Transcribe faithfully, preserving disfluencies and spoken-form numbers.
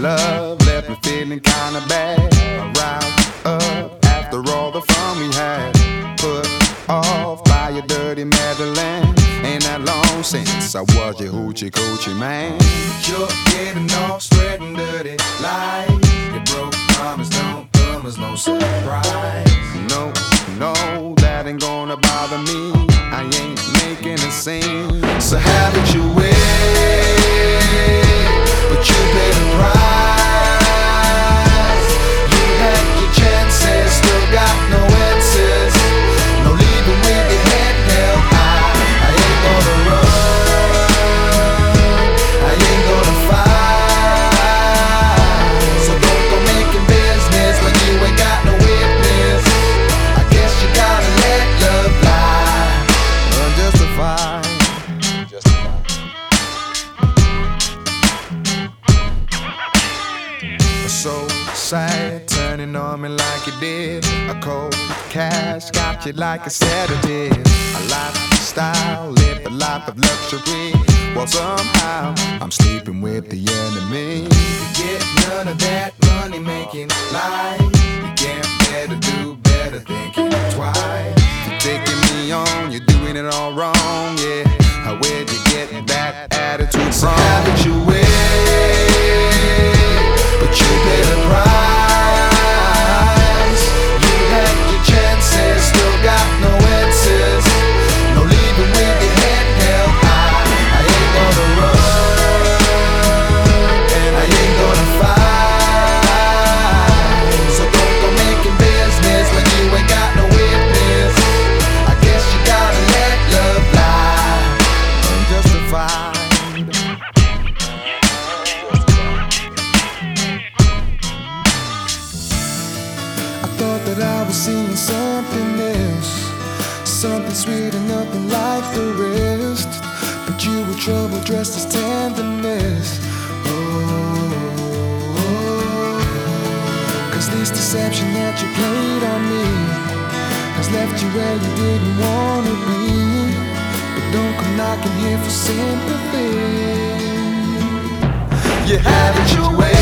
love left me feeling kinda bad. Aroused up after all the fun we had. Put off by your dirty Madeline. Ain't that long since I was your hoochie coochie man. You're getting all spreading dirty lies. You broke promise, don't come as no surprise. No, no, that ain't gonna bother me. I ain't making a scene. So haven't you wait? But you paid the price. You had your chances, still got no answers. No leaving with your head held high. I ain't gonna run, I ain't gonna fight. So don't go making business when you ain't got no witness. I guess you gotta let love lie. Unjustified. So sad, turning on me like you did. A cold cash got you like a sedative. A lifestyle, live a life of luxury. Well, somehow I'm sleeping with the enemy. You get none of that money making life. You can't better do better thinking twice. You're taking me on, you're doing it all wrong, yeah. How where'd you get that attitude So from? haven't you wait? But you pay the price. You had your chances, still got no answers. No leaving with your head held high. I ain't gonna run, and I ain't gonna fight. So don't go making business when you ain't got no witness. I guess you gotta let love lie. Unjustified. Thought that I was seeing something else, something sweet and nothing like the rest. But you were trouble dressed as tenderness. Oh, cause this deception that you played on me has left you where you didn't wanna be. But don't come knocking here for sympathy. You haven't your way.